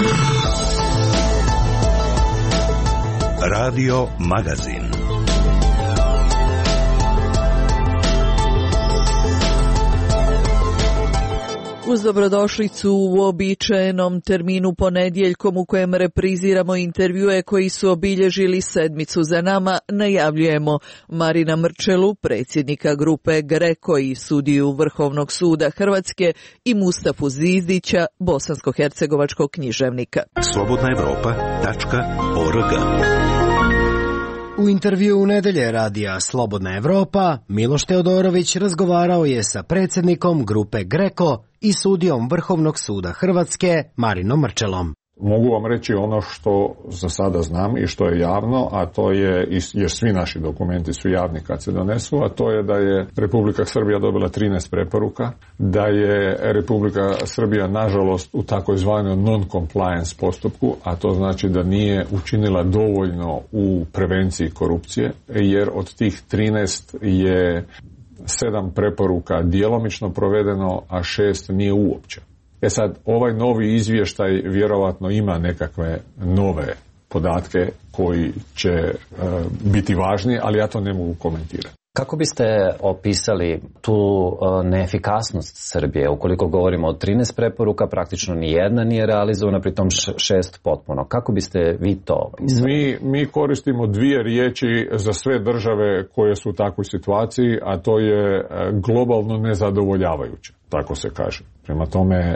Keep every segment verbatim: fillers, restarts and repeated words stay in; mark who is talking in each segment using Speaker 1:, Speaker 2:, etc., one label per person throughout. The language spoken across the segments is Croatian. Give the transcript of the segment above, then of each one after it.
Speaker 1: Radio Magazin.
Speaker 2: Uz dobrodošlicu u uobičajenom terminu ponedjeljkom u kojem repriziramo intervjue koji su obilježili sedmicu za nama, najavljujemo Marina Mrčelu, predsjednika grupe GRECO i sudiju Vrhovnog suda Hrvatske, i Mustafu Zizdića, bosansko-hercegovačkog književnika.
Speaker 1: slobodna evropa tačka org.
Speaker 3: U intervju u nedelje radija Slobodna Evropa, Miloš Teodorović razgovarao je sa predsjednikom grupe GRECO i sudijom Vrhovnog suda Hrvatske, Marinom Mrčelom.
Speaker 4: Mogu vam reći ono što za sada znam i što je javno, a to je, jer svi naši dokumenti su javni kad se donesu, a to je da je Republika Srbija dobila trinaest preporuka, da je Republika Srbija nažalost u takozvanom non-compliance postupku, a to znači da nije učinila dovoljno u prevenciji korupcije, jer od tih trinaest je sedam preporuka djelomično provedeno, a šest nije uopće. E sad, ovaj novi izvještaj vjerovatno ima nekakve nove podatke koji će e, biti važni, ali ja to ne mogu komentirati.
Speaker 5: Kako biste opisali tu uh, neefikasnost Srbije? Ukoliko govorimo o trinaest preporuka, praktično ni jedna nije realizovana, pritom šest potpuno. Kako biste vi to opisali?
Speaker 4: Mi, mi koristimo dvije riječi za sve države koje su u takvoj situaciji, a to je globalno nezadovoljavajuće, tako se kaže. Prema tome,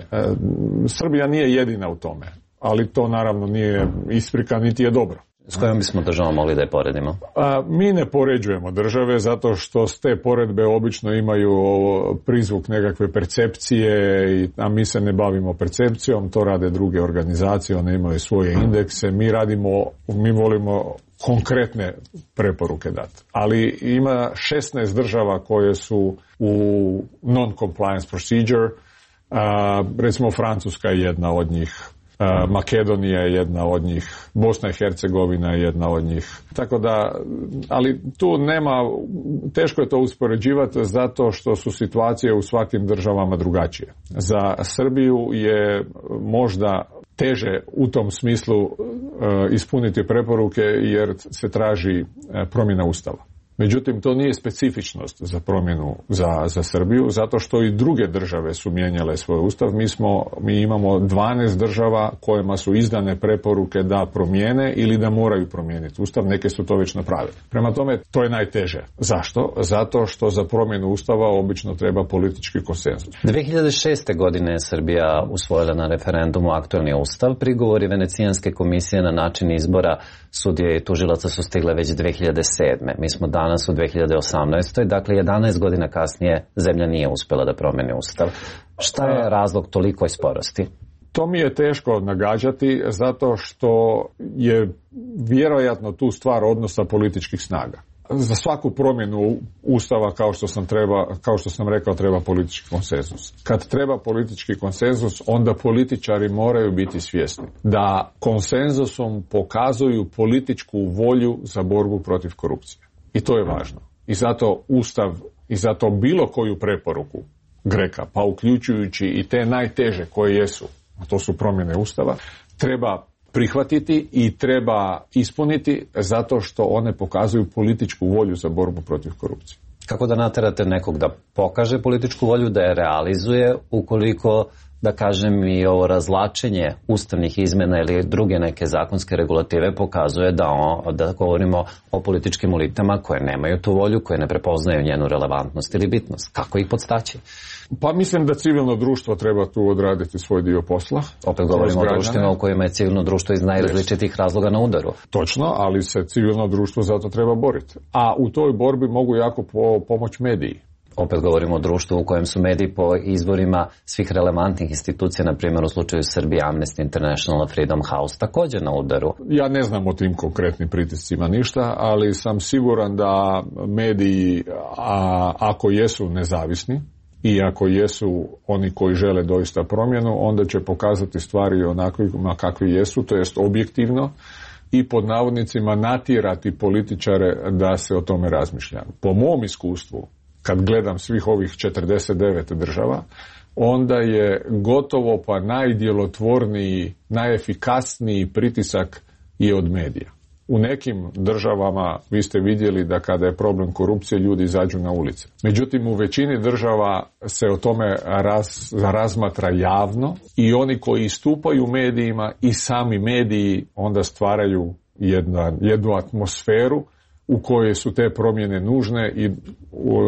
Speaker 4: Srbija nije jedina u tome, ali to naravno nije isprika niti je dobro.
Speaker 5: S kojom bismo državom mogli da je poredimo?
Speaker 4: A, mi ne poređujemo države zato što s te poredbe obično imaju prizvuk nekakve percepcije, a mi se ne bavimo percepcijom, to rade druge organizacije, one imaju svoje indekse, mi radimo, mi volimo konkretne preporuke dati. Ali ima šesnaest država koje su u non-compliance procedure, a, recimo Francuska je jedna od njih, Makedonija je jedna od njih, Bosna i Hercegovina je jedna od njih. Tako da, ali tu nema, teško je to uspoređivati zato što su situacije u svakim državama drugačije. Za Srbiju je možda teže u tom smislu ispuniti preporuke jer se traži promjena Ustava. Međutim, to nije specifičnost za promjenu za, za Srbiju, zato što i druge države su mijenjale svoj ustav. Mi, smo, mi imamo dvanaest država kojima su izdane preporuke da promijene ili da moraju promijeniti ustav, neke su to već napravile. Prema tome, to je najteže. Zašto? Zato što za promjenu ustava obično treba politički konsenzus.
Speaker 5: dvije hiljade šeste. godine je Srbija usvojila na referendumu aktualni ustav. Prigovori Venecijanske komisije na način izbora sudije i tužilaca su stigle već dvije hiljade sedme. Mi smo danas u dvije hiljade osamnaestoj. Dakle, jedanaest godina kasnije zemlja nije uspjela da promijeni ustav. Šta je razlog tolikoj sporosti?
Speaker 4: To mi je teško nagađati zato što je vjerojatno tu stvar odnosa političkih snaga. Za svaku promjenu ustava, kao što sam treba, kao što sam rekao, treba politički konsenzus. Kad treba politički konsenzus, onda političari moraju biti svjesni da konsenzusom pokazuju političku volju za borbu protiv korupcije. I to je važno. I zato ustav, i zato bilo koju preporuku GRECA, pa uključujući i te najteže koje jesu, a to su promjene ustava, treba prihvatiti i treba ispuniti zato što one pokazuju političku volju za borbu protiv korupcije.
Speaker 5: Kako da naterate nekog da pokaže političku volju, da je realizuje, ukoliko, da kažem, i ovo razlačenje ustavnih izmjena ili druge neke zakonske regulative pokazuje da, on, da govorimo o političkim elitama koje nemaju tu volju, koje ne prepoznaju njenu relevantnost ili bitnost? Kako ih podstaći?
Speaker 4: Pa mislim da civilno društvo treba tu odraditi svoj dio posla.
Speaker 5: Opet govorimo o društvima u kojima je civilno društvo iz najrazličitih razloga na udaru.
Speaker 4: Točno, ali se civilno društvo zato treba boriti. A u toj borbi mogu jako po, pomoć mediji.
Speaker 5: Opet govorimo o društvu u kojem su mediji po izborima svih relevantnih institucija, na primjer u slučaju Srbije Amnesty International, Freedom House, također na udaru.
Speaker 4: Ja ne znam o tim konkretnim pritiscima ništa, ali sam siguran da mediji, a, ako jesu nezavisni i ako jesu oni koji žele doista promjenu, onda će pokazati stvari onakvima kakvi jesu, to jest objektivno, i pod navodnicima natjerati političare da se o tome razmišlja. Po mom iskustvu, kad gledam svih ovih četrdeset devet država, onda je gotovo pa najdjelotvorniji, najefikasniji pritisak je od medija. U nekim državama vi ste vidjeli da kada je problem korupcije ljudi izađu na ulice. Međutim, u većini država se o tome raz, razmatra javno i oni koji istupaju u medijima i sami mediji onda stvaraju jedna, jednu atmosferu u kojoj su te promjene nužne i u,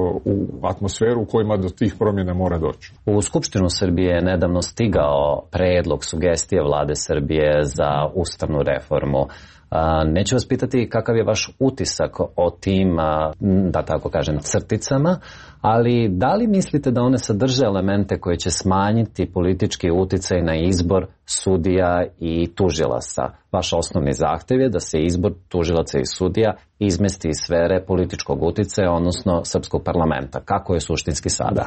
Speaker 4: u atmosferu u kojima do tih promjena mora doći.
Speaker 5: U Skupštinu Srbije je nedavno stigao predlog, sugestije vlade Srbije za ustavnu reformu. Neću vas pitati kakav je vaš utisak o tim, da tako kažem, crticama, ali da li mislite da one sadrže elemente koje će smanjiti politički uticaj na izbor sudija i tužilaca? Vaš osnovni zahtjev je da se izbor tužilaca i sudija izmesti iz sfere političkog uticaja, odnosno srpskog parlamenta. Kako je suštinski sada?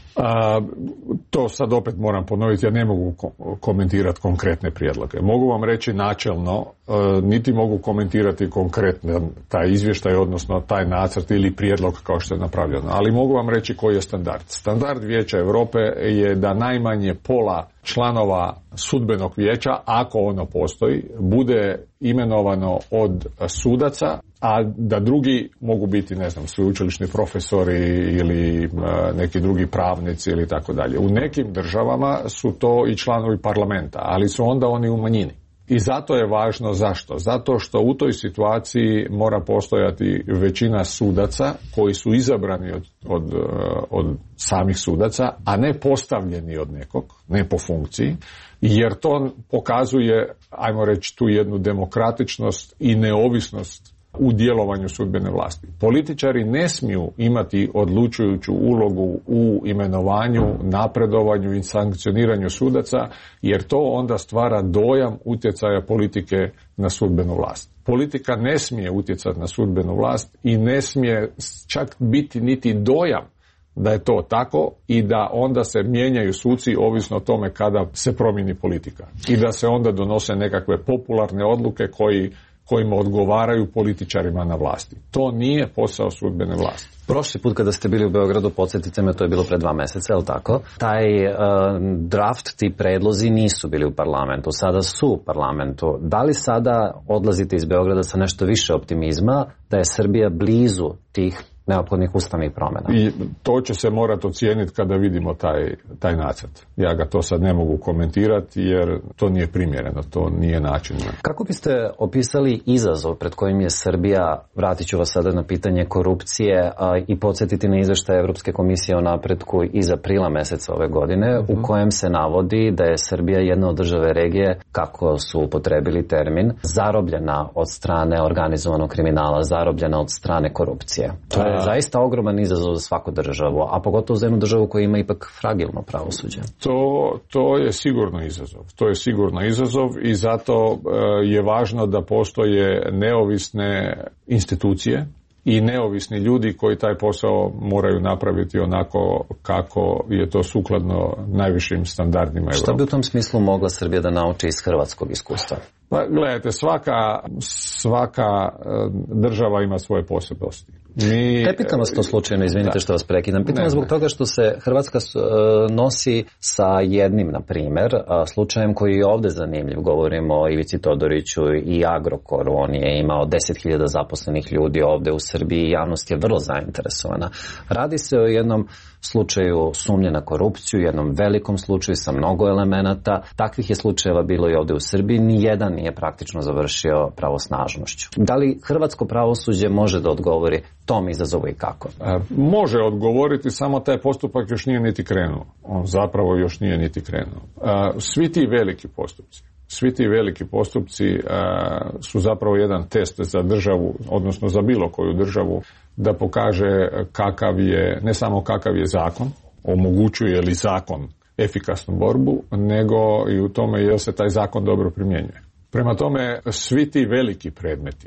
Speaker 4: A, to sad opet moram ponoviti, ja ne mogu komentirati konkretne prijedloge. Mogu vam reći načelno, a, niti mogu komentirati konkretno taj izvještaj, odnosno taj nacrt ili prijedlog kao što je napravljeno, ali mogu vam reći koji je standard. Standard Vijeća Europe je da najmanje pola članova sudbenog vijeća, ako ono postoji, bude imenovano od sudaca, a da drugi mogu biti, ne znam, sveučilišni profesori ili neki drugi pravnici ili tako dalje. U nekim državama su to i članovi parlamenta, ali su onda oni u manjini. I zato je važno zašto? Zato što u toj situaciji mora postojati većina sudaca koji su izabrani od, od, od samih sudaca, a ne postavljeni od nekog, ne po funkciji, jer to pokazuje, ajmo reći, tu jednu demokratičnost i neovisnost u djelovanju sudbene vlasti. Političari ne smiju imati odlučujuću ulogu u imenovanju, napredovanju i sankcioniranju sudaca, jer to onda stvara dojam utjecaja politike na sudbenu vlast. Politika ne smije utjecati na sudbenu vlast i ne smije čak biti niti dojam da je to tako i da onda se mijenjaju suci ovisno o tome kada se promijeni politika. I da se onda donose nekakve popularne odluke koji kojima odgovaraju političarima na vlasti. To nije posao sudbene vlasti.
Speaker 5: Prošli put kada ste bili u Beogradu, podsjetite me, to je bilo pre dva meseca, je li tako? Taj uh, draft, ti predlozi nisu bili u parlamentu, sada su u parlamentu. Da li sada odlazite iz Beograda sa nešto više optimizma da je Srbija blizu tih neophodnih ustavnih promjena?
Speaker 4: I to će se morati ocijeniti kada vidimo taj, taj nacrt. Ja ga to sad ne mogu komentirati jer to nije primjereno, to nije način.
Speaker 5: Kako biste opisali izazov pred kojim je Srbija, vratit ću vas sada na pitanje korupcije a, i podsjetiti na izvještaj Evropske komisije o napretku iz aprila meseca ove godine, uh-huh. u kojem se navodi da je Srbija jedna od države regije, kako su upotrebili termin, zarobljena od strane organizovanog kriminala, zarobljena od strane korupcije. To je zaista ogroman izazov za svaku državu, a pogotovo za jednu državu koja ima ipak fragilno pravosuđe.
Speaker 4: To, to je sigurno izazov. To je sigurno izazov i zato e, je važno da postoje neovisne institucije i neovisni ljudi koji taj posao moraju napraviti onako kako je to sukladno najvišim standardima Europe.
Speaker 5: Šta bi u tom smislu mogla Srbija da nauči iz hrvatskog iskustva?
Speaker 4: Pa gledajte, svaka, svaka država ima svoje posebnosti. Mi,
Speaker 5: ne pitam vas to slučajno, izvinite da. Što vas prekidam. Pitam vas zbog toga što se Hrvatska nosi sa jednim, na primjer, slučajem koji je ovdje zanimljiv. Govorimo o Ivici Todoriću i Agrokoru. On je imao deset hiljada zaposlenih ljudi ovdje u Srbiji i javnost je vrlo zainteresovana. Radi se o jednom slučaju sumnje na korupciju, jednom velikom slučaju sa mnogo elemenata. Takvih je slučajeva bilo i ovdje u Srbiji. Nijedan nije praktično završio pravosnažnošću. Da li hrvatsko pravosuđe može da odgovori tom izazovu i kako?
Speaker 4: Može odgovoriti, samo taj postupak još nije niti krenuo. On zapravo još nije niti krenuo. Svi ti veliki postupci, svi ti veliki postupci su zapravo jedan test za državu, odnosno za bilo koju državu, da pokaže kakav je, ne samo kakav je zakon, omogućuje li zakon efikasnu borbu, nego i u tome jel se taj zakon dobro primjenjuje. Prema tome, svi ti veliki predmeti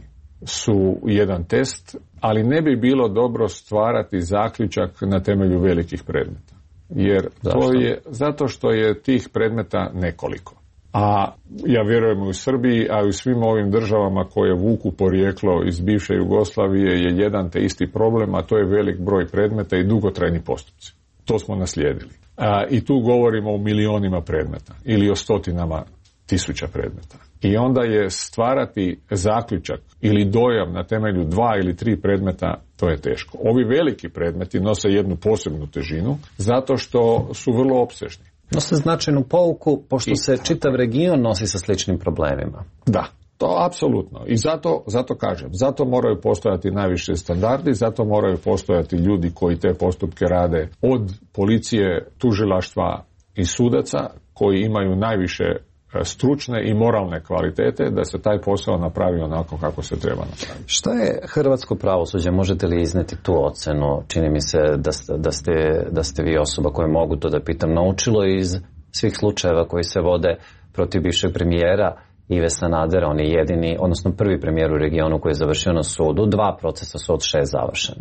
Speaker 4: su jedan test, ali ne bi bilo dobro stvarati zaključak na temelju velikih predmeta. Jer to je zato što je tih predmeta nekoliko. A ja vjerujem u Srbiji, a i u svim ovim državama koje vuku porijeklo iz bivše Jugoslavije je jedan te isti problem, a to je velik broj predmeta i dugotrajni postupci. To smo naslijedili. A, I tu govorimo o milionima predmeta ili o stotinama tisuća predmeta. I onda je stvarati zaključak ili dojam na temelju dva ili tri predmeta, to je teško. Ovi veliki predmeti nose jednu posebnu težinu zato što su vrlo opsežni.
Speaker 5: Nose značajnu pouku, pošto I, se čitav region nosi sa sličnim problemima.
Speaker 4: Da, to apsolutno. I zato, zato kažem, zato moraju postojati najviše standardi, zato moraju postojati ljudi koji te postupke rade od policije, tužilaštva i sudaca koji imaju najviše stručne i moralne kvalitete da se taj posao napravi onako kako se treba napraviti.
Speaker 5: Šta je hrvatsko pravosuđe? Možete li izneti tu ocenu? Čini mi se da ste, da ste, da ste vi osoba koja mogu to da pitam naučilo iz svih slučajeva koji se vode protiv bivšeg premijera Ive Sanadera. On je jedini, odnosno prvi premijer u regionu koji je završio na sudu. Dva procesa su od šest završeni.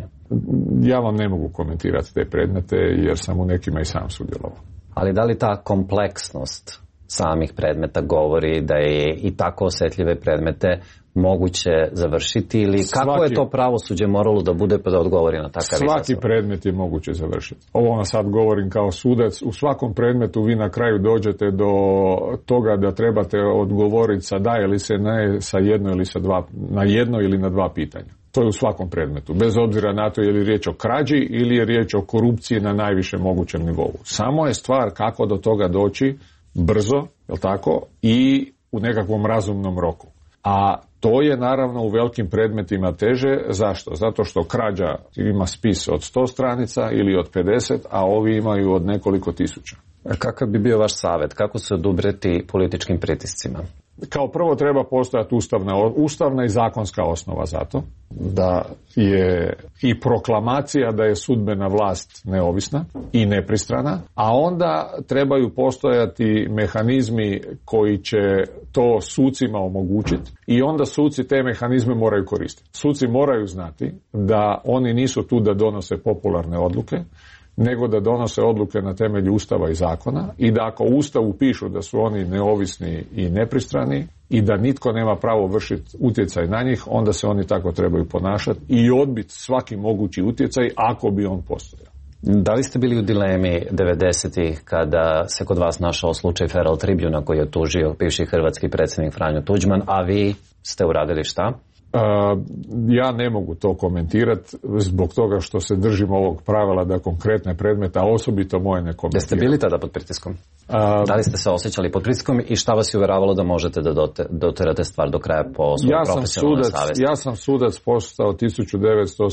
Speaker 4: Ja vam ne mogu komentirati te predmete jer sam u nekima i sam sudjelovao.
Speaker 5: Ali da li ta kompleksnost samih predmeta govori da je i tako osjetljive predmete moguće završiti ili kako svaki, je to pravosuđe moralo da bude pa da odgovori na takav izazov?
Speaker 4: Svaki predmet je moguće završiti. Ovo vam sad govorim kao sudac. U svakom predmetu vi na kraju dođete do toga da trebate odgovoriti sa da ili se ne sa jedno ili sa dva, na jedno ili na dva pitanja. To je u svakom predmetu. Bez obzira na to je li riječ o krađi ili je riječ o korupciji na najvišem mogućem nivou. Samo je stvar kako do toga doći brzo, jel tako, i u nekakvom razumnom roku. A to je naravno u velikim predmetima teže. Zašto? Zato što krađa ima spis od sto stranica ili od pedeset, a ovi imaju od nekoliko tisuća.
Speaker 5: A kakav bi bio vaš savjet? Kako se odubreti političkim pritiscima?
Speaker 4: Kao prvo treba postojati ustavna, ustavna i zakonska osnova za to, da je i proklamacija da je sudbena vlast neovisna i nepristrana, a onda trebaju postojati mehanizmi koji će to sucima omogućiti i onda suci te mehanizme moraju koristiti. Suci moraju znati da oni nisu tu da donose popularne odluke, nego da donose odluke na temelju Ustava i zakona i da ako u Ustavu pišu da su oni neovisni i nepristrani i da nitko nema pravo vršiti utjecaj na njih, onda se oni tako trebaju ponašati i odbiti svaki mogući utjecaj ako bi on postojao.
Speaker 5: Da li ste bili u dilemi devedesetih kada se kod vas našao slučaj Feral Tribuna koji je tužio bivši hrvatski predsjednik Franjo Tuđman, a vi ste uradili šta?
Speaker 4: Uh, ja ne mogu to komentirati zbog toga što se držim ovog pravila da konkretne predmete, a osobito moje ne komentiram.
Speaker 5: Jeste bili tada pod pritiskom? Uh, da li ste se osjećali pod pritiskom i šta vas je uvjeravalo da možete da dote, doterate stvar do kraja po svojoj
Speaker 4: ja
Speaker 5: profesionalnoj savjesti?
Speaker 4: Ja sam sudac postao tisuću devetsto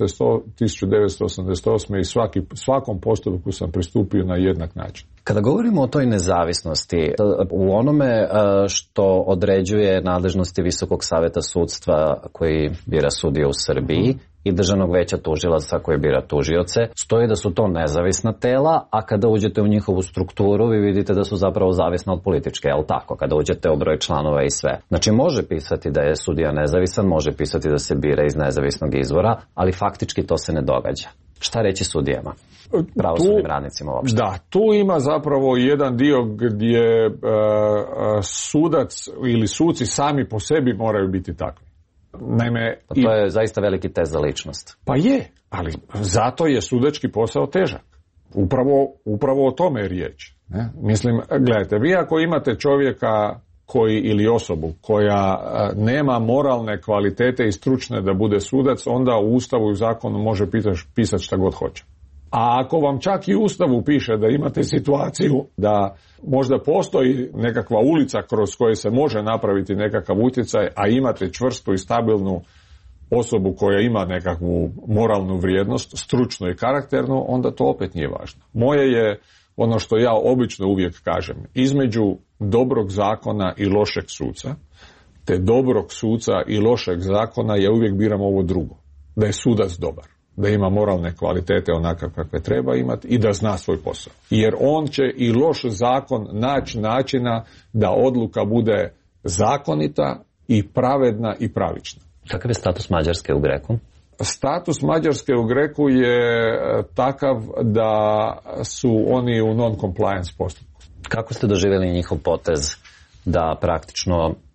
Speaker 4: osamdeset osme i svaki, svakom postupku sam pristupio na jednak način.
Speaker 5: Kada govorimo o toj nezavisnosti, u onome što određuje nadležnosti Visokog savjeta sudstva koji bira sudije u Srbiji i Državnog veća tužilaca koji bira tužioce, stoji da su to nezavisna tela, a kada uđete u njihovu strukturu vi vidite da su zapravo zavisna od političke, jel tako? Kada uđete u broj članova i sve. Znači može pisati da je sudija nezavisan, može pisati da se bira iz nezavisnog izvora, ali faktički to se ne događa. Šta reći sudijama? Pravosudnim radnicima uopšte.
Speaker 4: Da, tu ima zapravo jedan dio gdje uh, sudac ili suci sami po sebi moraju biti takvi. Naime,
Speaker 5: pa to je i, zaista veliki test za ličnost.
Speaker 4: Pa je, ali zato je sudački posao težak. Upravo, upravo o tome je riječ. Ne? Mislim, gledajte, vi ako imate čovjeka koji ili osobu koja nema moralne kvalitete i stručne da bude sudac, onda u Ustavu i zakonu može pisati šta god hoće. A ako vam čak i u Ustavu piše da imate situaciju da možda postoji nekakva ulica kroz koju se može napraviti nekakav utjecaj, a imate čvrstu i stabilnu osobu koja ima nekakvu moralnu vrijednost, stručnu i karakternu, onda to opet nije važno. Moje je ono što ja obično uvijek kažem, između dobrog zakona i lošeg suca, te dobrog suca i lošeg zakona ja uvijek biram ovo drugo, da je sudac dobar, da ima moralne kvalitete onakav kakve treba imati i da zna svoj posao. Jer on će i loš zakon naći načina da odluka bude zakonita i pravedna i pravična.
Speaker 5: Kakav je status Mađarske u Greku?
Speaker 4: Status Mađarske u Greku je takav da su oni u non-compliance postupku.
Speaker 5: Kako ste doživjeli njihov potez da praktično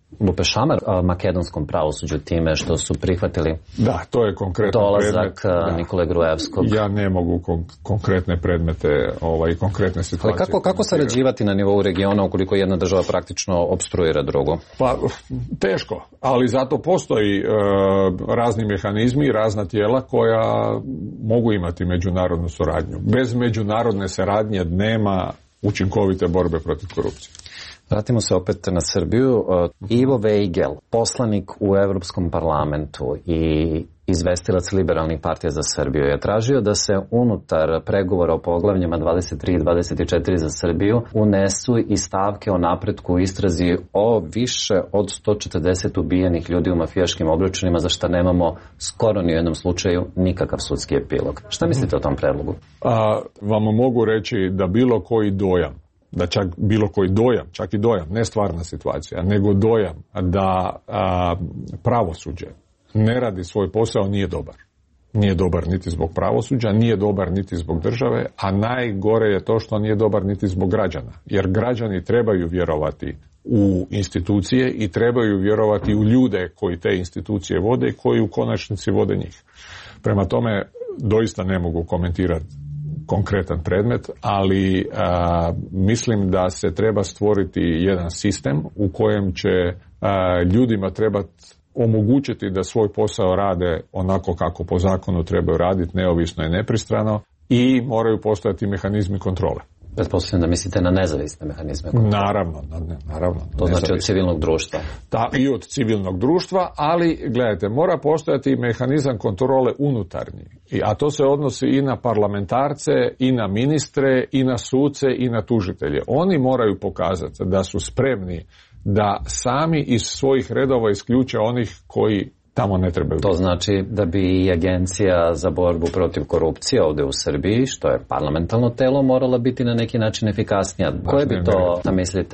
Speaker 5: lupe šamar makedonskom pravosuđu time što su prihvatili
Speaker 4: da, to je konkretan
Speaker 5: dolazak
Speaker 4: predmet,
Speaker 5: Nikole Gruevskog.
Speaker 4: Ja ne mogu kon- konkretne predmete ovaj, konkretne situacije.
Speaker 5: Ali kako, kako sarađivati na nivou regiona ukoliko jedna država praktično opstruira drugu?
Speaker 4: Pa teško, ali zato postoji e, razni mehanizmi, razna tijela koja mogu imati međunarodnu suradnju. Bez međunarodne suradnje nema učinkovite borbe protiv korupcije.
Speaker 5: Vratimo se opet na Srbiju. Ivo Vejgel, poslanik u Evropskom parlamentu i izvestilac Liberalnih partija za Srbiju, je tražio da se unutar pregovora o poglavljima dvadeset tri i dvadeset četiri za Srbiju unesu i stavke o napretku u istrazi o više od sto četrdeset ubijenih ljudi u mafijaškim obračunima, za što nemamo skoro ni u jednom slučaju nikakav sudski epilog. Šta mislite o tom predlogu?
Speaker 4: A, vam mogu reći da bilo koji dojam, da čak bilo koji dojam, čak i dojam, ne stvarna situacija, nego dojam da a, pravosuđe ne radi svoj posao, nije dobar. Nije dobar niti zbog pravosuđa, nije dobar niti zbog države, a najgore je to što nije dobar niti zbog građana. Jer građani trebaju vjerovati u institucije i trebaju vjerovati u ljude koji te institucije vode i koji u konačnici vode njih. Prema tome, doista ne mogu komentirati konkretan predmet, ali a, mislim da se treba stvoriti jedan sistem u kojem će a, ljudima trebati omogućiti da svoj posao rade onako kako po zakonu trebaju raditi, neovisno i nepristrano, i moraju postojati mehanizmi kontrole.
Speaker 5: Pretpostavljam da mislite na nezavisne mehanizme kontrole.
Speaker 4: Naravno, ne, naravno.
Speaker 5: To znači od civilnog društva.
Speaker 4: Da, i od civilnog društva, ali gledajte, mora postojati mehanizam kontrole unutarnji. I, a to se odnosi i na parlamentarce, i na ministre, i na suce, i na tužitelje. Oni moraju pokazati da su spremni da sami iz svojih redova isključe onih koji tamo ne trebaju.
Speaker 5: To znači da bi i Agencija za borbu protiv korupcije ovdje u Srbiji, što je parlamentarno telo, morala biti na neki način efikasnija. Koje bi to, da mislite,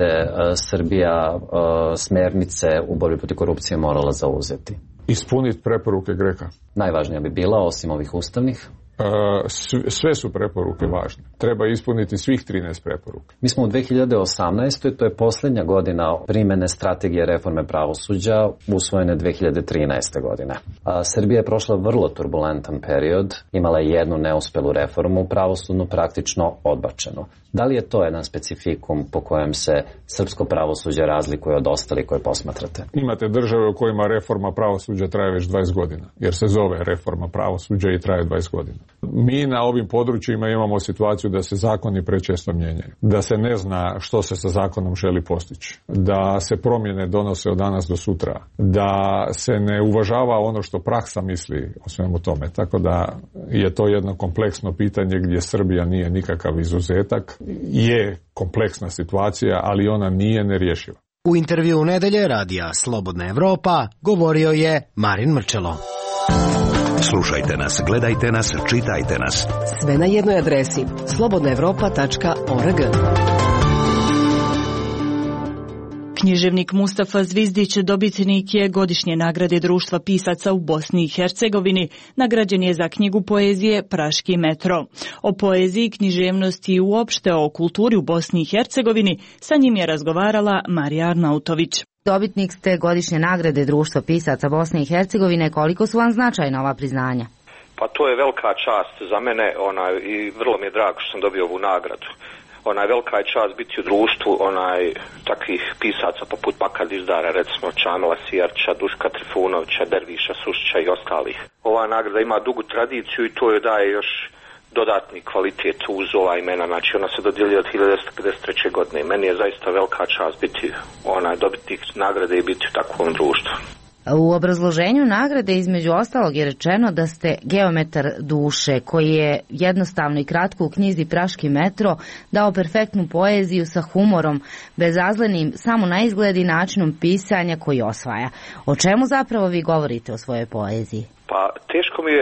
Speaker 5: Srbija smernice u borbi protiv korupcije morala zauzeti?
Speaker 4: Ispuniti preporuke Greka.
Speaker 5: Najvažnija bi bila, osim ovih ustavnih?
Speaker 4: Sve su preporuke važne. Treba ispuniti svih trinaest preporuka.
Speaker 5: Mi smo u dve hiljade osamnaestoj. To je posljednja godina primjene strategije reforme pravosuđa, usvojene dve hiljade trinaeste. godine. A Srbija je prošla vrlo turbulentan period, imala je jednu neuspjelu reformu, pravosudnu praktično odbačenu. Da li je to jedan specifikum po kojem se srpsko pravosuđe razlikuje od ostalih koje posmatrate?
Speaker 4: Imate države u kojima reforma pravosuđa traje već dvadeset godina, jer se zove reforma pravosuđa i traje dvadeset godina. Mi na ovim područjima imamo situaciju da se zakoni prečesto mijenjaju, da se ne zna što se sa zakonom želi postići, da se promjene donose od danas do sutra, da se ne uvažava ono što praksa misli o svemu tome. Tako da je to jedno kompleksno pitanje gdje Srbija nije nikakav izuzetak. Je kompleksna situacija, ali ona nije nerješiva.
Speaker 3: U intervju nedelje radija Slobodna Evropa govorio je Marin Mrčelo.
Speaker 1: Slušajte nas, gledajte nas, čitajte nas.
Speaker 6: Sve na jednoj adresi slobodna evropa tačka org.
Speaker 7: Književnik Mustafa Zvizdić dobitnik je godišnje nagrade Društva pisaca u Bosni i Hercegovini. Nagrađen je za knjigu poezije Praški metro. O poeziji, književnosti i uopšte o kulturi u Bosni i Hercegovini sa njim je razgovarala Marija Arnautović.
Speaker 8: Dobitnik ste godišnje nagrade Društva pisaca Bosne i Hercegovine. Koliko su vam značajna ova priznanja?
Speaker 9: Pa to je velika čast za mene onaj, i vrlo mi je drago što sam dobio ovu nagradu. Onaj, velika je čast biti u društvu onaj, takvih pisaca poput Baka Dizdara, recimo Čamila Sijarča, Duška Trifunovića, Derviša Sušića i ostalih. Ova nagrada ima dugu tradiciju i to joj daje još dodatni kvalitet uz ova imena. Znači ona se dodjeljuje od hiljadu devetsto pedeset treće. godine. Meni je zaista velika čast biti onaj, dobitnik nagrade i biti u takvom društvu.
Speaker 8: U obrazloženju nagrade između ostalog je rečeno da ste geometar duše, koji je jednostavno i kratko u knjizi Praški metro dao perfektnu poeziju sa humorom, bezazlenim samo na izgled i načinom pisanja koji osvaja. O čemu zapravo vi govorite o svojoj poeziji?
Speaker 9: Pa teško mi je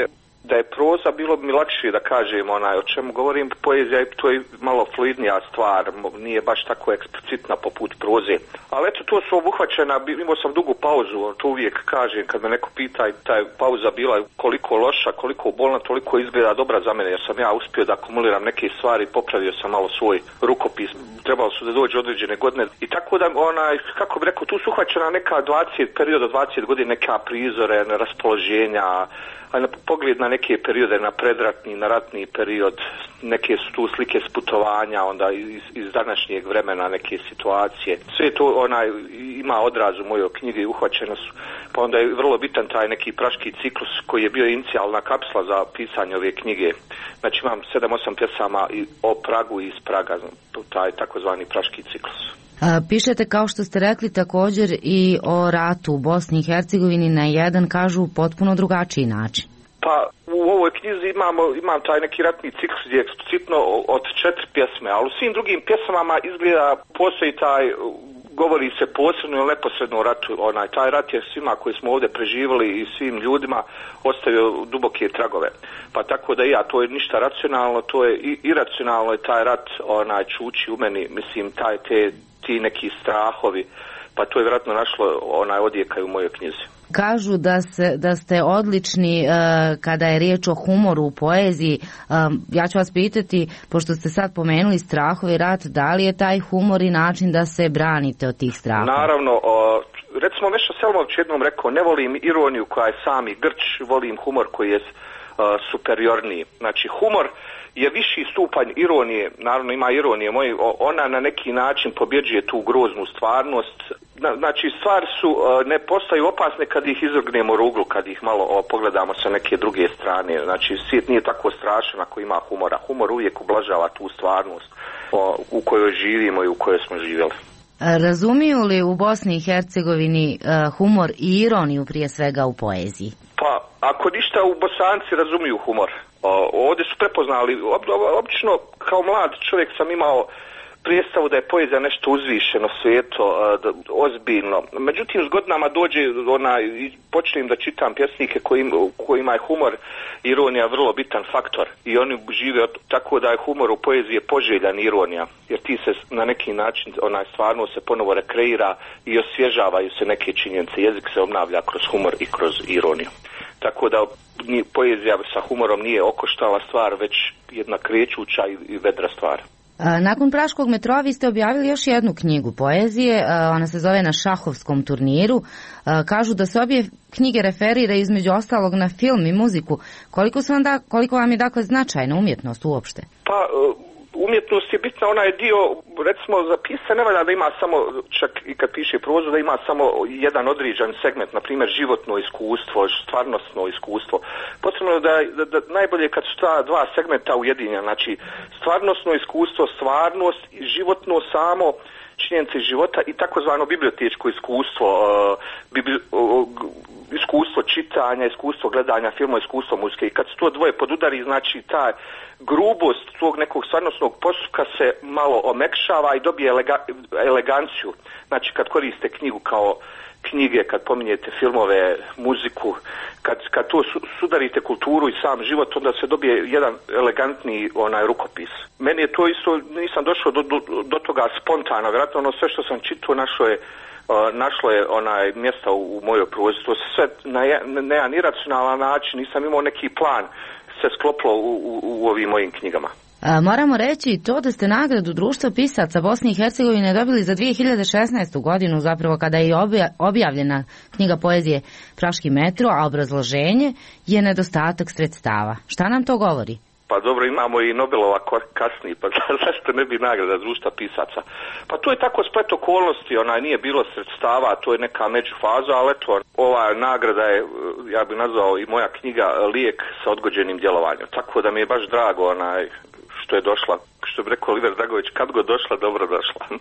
Speaker 9: Da je proza, bilo bi mi lakše da kažem onaj, o čemu govorim, poezija je to je malo fluidnija stvar, nije baš tako eksplicitna poput proze. Ali eto, to su obuhvaćena, imao sam dugu pauzu, to uvijek kažem kad me neko pita, ta je pauza bila koliko loša, koliko bolna, toliko izgleda dobra za mene, jer sam ja uspio da akumuliram neke stvari, popravio sam malo svoj rukopis, trebalo su da dođe određene godine i tako da, onaj, kako bi rekao, tu su uhvaćena neka dvadeset, period od dvadeset godina, neka prizore, raspoloženja, na pogled na neke periode, na predratni, na ratni period, neke su tu slike s putovanja, onda iz, iz današnjeg vremena neke situacije. Sve to onaj ima odraz u mojoj knjigi, uhvaćeno su. Pa onda je vrlo bitan taj neki praški ciklus koji je bio inicijalna kapsula za pisanje ove knjige. Znači imam sedam osam pjesama i o Pragu i iz Praga, taj takozvani praški ciklus.
Speaker 8: A, pišete, kao što ste rekli, također i o ratu u Bosni i Hercegovini na jedan, kažu, potpuno drugačiji način.
Speaker 9: Pa u ovoj knjizi imamo, imam taj neki ratni ciklus gdje je eksplicitno od četiri pjesme, ali u svim drugim pjesmama izgleda postoji taj, govori se posredno ili neposredno o ratu. Onaj, taj rat je svima koji smo ovdje preživjeli i svim ljudima ostavio duboke tragove. Pa tako da ja, to je ništa racionalno, to je i iracionalno je taj rat, onaj, čuči u meni, mislim, taj, te, ti neki strahovi, pa to je vjerojatno našlo onaj odjeka u mojoj knjizi.
Speaker 8: Kažu da, se, da ste odlični uh, kada je riječ o humoru u poeziji. Um, ja ću vas pitati, pošto ste sad pomenuli strahove i rat, da li je taj humor i način da se branite od tih strahova?
Speaker 9: Naravno, o, recimo Meša Selimović jednom rekao, ne volim ironiju koja je sami grč, volim humor koji je uh, superiorniji. Znači humor je viši stupanj ironije, naravno ima ironije moje, ona na neki način pobjeđuje tu groznu stvarnost. Znači stvari su, ne postaju opasne kad ih izvrgnemo ruglu, kad ih malo o, pogledamo sa neke druge strane. Znači svijet nije tako strašan ako ima humora. Humor uvijek ublažava tu stvarnost o, u kojoj živimo i u kojoj smo živjeli.
Speaker 8: Razumiju li u Bosni i Hercegovini uh, humor i ironiju prije svega u poeziji?
Speaker 9: Pa, ako ništa, u Bosanci razumiju humor. O, ovdje su prepoznali, ob, ob, obično kao mlad čovjek sam imao predstavu da je poezija nešto uzvišeno, sveto, da, ozbiljno. Međutim, s godinama dođe onaj, počnem da čitam pjesnike kojim, kojima je humor, ironija vrlo bitan faktor. I oni žive tako da je humor u poeziji poželjan ironija, jer ti se na neki način, onaj, stvarno se ponovo rekreira i osvježavaju se neke činjenice. Jezik se obnavlja kroz humor i kroz ironiju. Tako da poezija sa humorom nije okoštala stvar, već jedna krećuća i vedra stvar.
Speaker 8: Nakon Praškog metroa vi ste objavili još jednu knjigu poezije, ona se zove Na šahovskom turniru. Kažu da se obje knjige referira između ostalog na film i muziku. Koliko, su vam da, koliko vam je dakle značajna umjetnost uopšte?
Speaker 9: Pa umjetnost je bitna, onaj dio, recimo za pisanje ne valja da ima samo, čak i kad piše prozu, da ima samo jedan određen segment, na primjer životno iskustvo, stvarnostno iskustvo. Potrebno je da, da, da najbolje kad su ta dva segmenta ujedinjena, znači stvarnostno iskustvo, stvarnost i životno samo činjenice života i takozvano bibliotečko iskustvo, uh, bibli, uh, iskustvo čitanja, iskustvo gledanja filma, iskustvo muzike. I kad se to dvoje podudari, znači ta grubost tog nekog stvarnostnog postupka se malo omekšava i dobije elega, eleganciju. Znači kad koriste knjigu kao knjige, kad pominjete filmove, muziku, kad, kad to sudarite kulturu i sam život, onda se dobije jedan elegantni onaj rukopis. Meni je to isto, nisam došao do, do, do toga spontano, vjerojatno ono sve što sam čitao našlo je, uh, našlo je onaj mjesta u, u mojoj prozi. To se sve na, na jedan iracionalan način, nisam imao neki plan, se sklopilo u, u, u ovim mojim knjigama.
Speaker 8: A, moramo reći to da ste nagradu Društva pisaca Bosne i Hercegovine dobili za dvije hiljade šesnaestu godinu, zapravo kada je objavljena knjiga poezije Praški metro, a obrazloženje je nedostatak sredstava. Šta nam to govori?
Speaker 9: Pa dobro, imamo i Nobelova kasnije, pa zašto ne bi nagrada Društva pisaca? Pa to je tako splet okolnosti, onaj nije bilo sredstava, to je neka međufaza, ali eto, ova nagrada je, ja bih nazvao i moja knjiga, lijek sa odgođenim djelovanjem. Tako da mi je baš drago onaj što je došla, što bi rekao Oliver Dragović, kad god došla, dobro došla.
Speaker 8: E,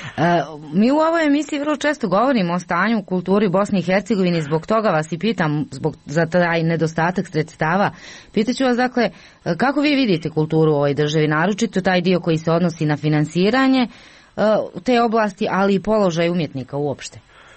Speaker 8: mi u ovoj emisiji vrlo često govorimo o stanju u kulturi Bosne i Hercegovine, zbog toga vas i pitam, zbog, za taj nedostatak sredstava. Pitaću vas, dakle, kako vi vidite kulturu u ovoj državi, naročito taj dio koji se odnosi na finansiranje te oblasti, ali i položaj umjetnika uopšte?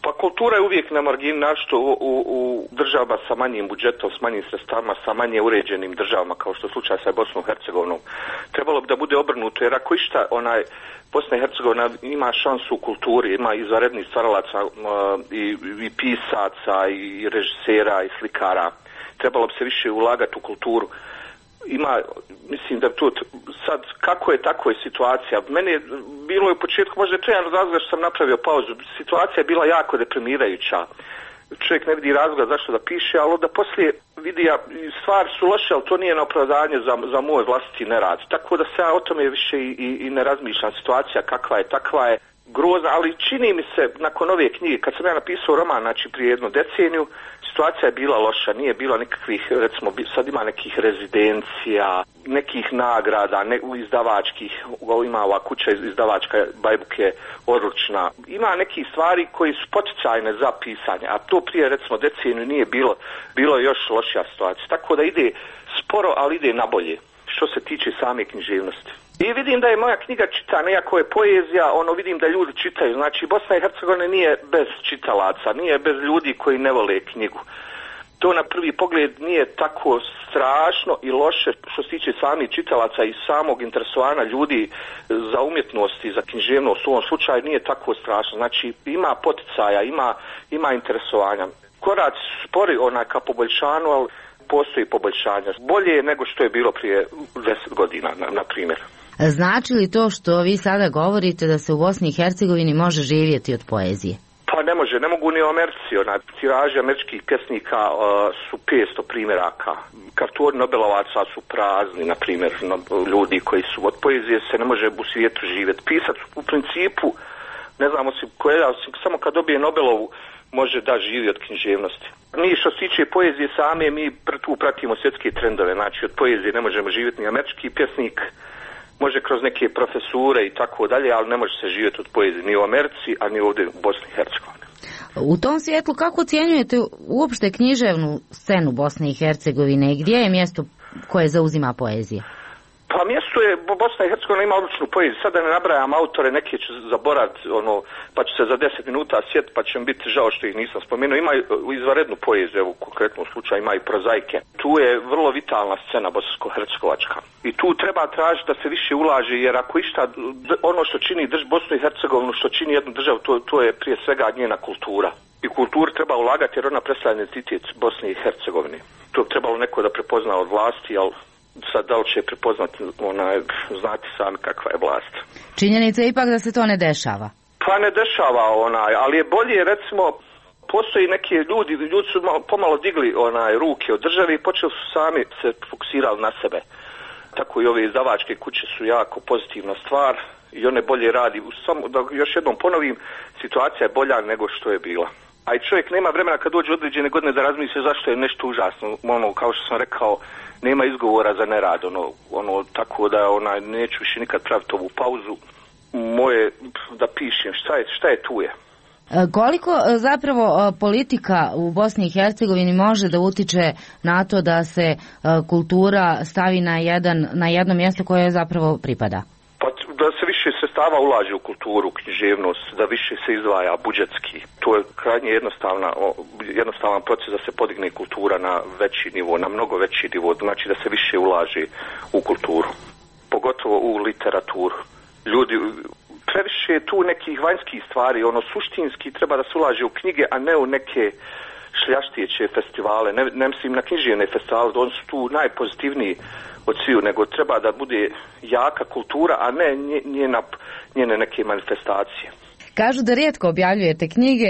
Speaker 9: Pa kultura je uvijek na margini, našto u, u, u državama sa manjim budžetom, s manjim sredstavama, sa manje uređenim državama, kao što je slučaj sa Bosnom i Hercegovinom. Trebalo bi da bude obrnuto, jer ako išta, onaj, Bosna i Hercegovina ima šansu u kulturi, ima izvanrednih stvaralaca uh, i, i pisaca, i režisera, i slikara. Trebalo bi se više ulagati u kulturu. Ima, mislim da tu sad kako je tako je situacija. Meni je bilo je u početku, možda je to jedan razlog što sam napravio pauzu. Situacija je bila jako deprimirajuća. Čovjek ne vidi razloga zašto da piše, ali onda poslije vidi ja, stvari su loše, ali to nije na opravdanje za, za moj vlastiti nerad. Tako da se ja o tome više i, i, i ne razmišljam. Situacija kakva je, takva je grozna, ali čini mi se nakon ove knjige, kad sam ja napisao roman, znači prije jednu deceniju, situacija je bila loša, nije bilo nikakvih, recimo sad ima nekih rezidencija, nekih nagrada, ne, izdavačkih, ima ova kuća izdavačka Bajbuk je odlučna. Ima nekih stvari koji su poticajne za pisanje, a to prije recimo deceniju nije bilo, bilo još lošija situacija. Tako da ide sporo, ali ide na bolje, što se tiče same književnosti. I vidim da je moja knjiga čitana, iako je poezija, ono vidim da ljudi čitaju. Znači Bosna i Hercegovina nije bez čitalaca, nije bez ljudi koji ne vole knjigu. To na prvi pogled nije tako strašno i loše što se tiče samih čitalaca i samog interesovanja ljudi za umjetnost i za književnost. U ovom slučaju nije tako strašno. Znači ima poticaja, ima, ima interesovanja. Korac spori onaj ka poboljšanju, ali postoji poboljšanja. Bolje je nego što je bilo prije deset godina, na, na primjer.
Speaker 8: Znači li to što vi sada govorite da se u Bosni i Hercegovini može živjeti od poezije?
Speaker 9: Pa ne može, ne mogu ni u Americi. Ona, tiraže američkih pjesnika uh, su petsto primjeraka. Kartoni Nobelovaca su prazni, na primjer, no, ljudi koji su od poezije se ne može u svijetu živjeti. Pisac u principu, ne znamo si koje, samo kad dobije Nobelovu može da živi od književnosti. Mi što se tiče poezije same, mi tu pratimo svjetske trendove. Znači od poezije ne možemo živjeti ni američki pjesnik, može kroz neke profesure i tako dalje, ali ne može se živjeti od poezije ni u Americi, a ni ovdje u Bosni i Hercegovini.
Speaker 8: U tom svjetlu kako ocjenjujete uopšte književnu scenu Bosne i Hercegovine i gdje je mjesto koje zauzima poezija?
Speaker 9: Pa mjesto je, Bosna i Hercegovina ima odličnu poeziju, sada ne nabrajam autore, neke ću zaboraviti, ono, pa ću se za deset minuta sjetiti, pa će mi biti žao što ih nisam spomenuo. Ima izvanrednu poeziju, evo u konkretnom slučaju ima i prozaike. Tu je vrlo vitalna scena bosansko-hercegovačka. I tu treba tražiti da se više ulaže, jer ako išta, ono što čini drž Bosnu i Hercegovinu, što čini jednu državu, to, to je prije svega njena kultura. I kulturu treba ulagati jer ona predstavlja identitet Bosne i Hercegovine. To bi trebalo neko da prepozna od vlasti, ali sad da li će prepoznati, onaj, znati sami kakva je vlast.
Speaker 8: Činjenica je ipak da se to ne dešava.
Speaker 9: Pa ne dešava, onaj, ali je bolje, recimo, postoji neki ljudi, ljudi su pomalo digli onaj ruke od države i počeli su sami se fokusirali na sebe. Tako i ove izdavačke kuće su jako pozitivna stvar i one bolje radi. Samo da još jednom ponovim, situacija je bolja nego što je bila. A i čovjek nema vremena kad dođe određene godine da razmisli zašto je nešto užasno. Ono, kao što sam rekao, nema izgovora za nerad. Ono, ono, tako da ona, neću više nikad praviti ovu pauzu. Moje da pišem šta je, šta je tu je.
Speaker 8: Koliko zapravo politika u Bosni i Hercegovini može da utiče na to da se kultura stavi na, jedan, na jedno mjesto koje zapravo pripada?
Speaker 9: Pa da se više sredstava ulaže u kulturu, književnost, da više se izdvaja budžetski. To je krajnje jednostavna, jednostavan proces da se podigne kultura na veći nivo, na mnogo veći nivo, znači da se više ulaže u kulturu, pogotovo u literaturu. Ljudi, previše je tu nekih vanjskih stvari, ono suštinski treba da se ulaže u knjige, a ne u neke šljaštijeće festivale, ne, ne mislim na književne festivale, oni su tu najpozitivniji od sviju, nego treba da bude jaka kultura, a ne njena, njene neke manifestacije.
Speaker 8: Kažu da rijetko objavljujete knjige,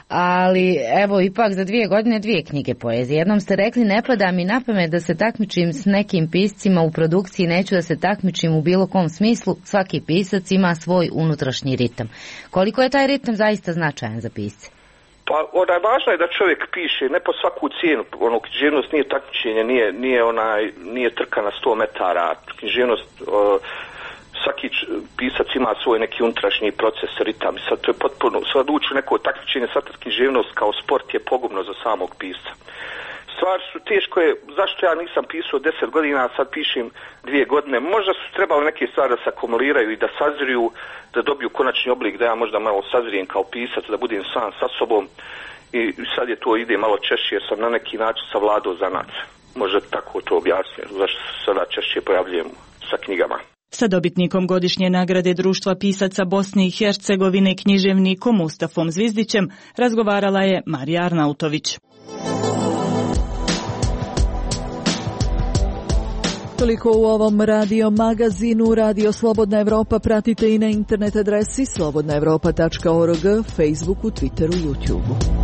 Speaker 8: ali evo ipak za dvije godine dvije knjige poezije. Jednom ste rekli, ne pada mi na pamet da se takmičim s nekim piscima u produkciji, neću da se takmičim u bilo kom smislu, svaki pisac ima svoj unutrašnji ritam. Koliko je taj ritam zaista značajan za pisce?
Speaker 9: Pa onaj, važno je da čovjek piše, ne po svaku cijenu, ono, književnost nije takmičenje, nije, nije, onaj, nije trka na sto metara, književnost, uh, svaki pisac ima svoj neki unutrašnji proces, ritam, sad to je potpuno, sad ući u neko takmičenje, sad književnost kao sport je pogubno za samog pisca. stvari su teško je, zašto ja nisam pisao deset godina, a sad pišem dvije godine. Možda su trebali neke stvari da se akumuliraju i da sazriju, da dobiju konačni oblik, da ja možda malo sazrijem kao pisac, da budem sam sa sobom. I sad je to ide malo češće jer sam na neki način savladao zanat. Možda tako to objasnio, zašto se sada češće pojavljujem sa knjigama.
Speaker 7: Sa dobitnikom godišnje nagrade Društva pisaca Bosne i Hercegovine književnikom Mustafom Zvizdićem razgovarala je Marija Arnautović.
Speaker 2: Toliko u ovom radio magazinu. Radio Slobodna Evropa pratite i na internet adresi slobodna evropa tačka org, Facebooku, Twitteru, YouTubeu.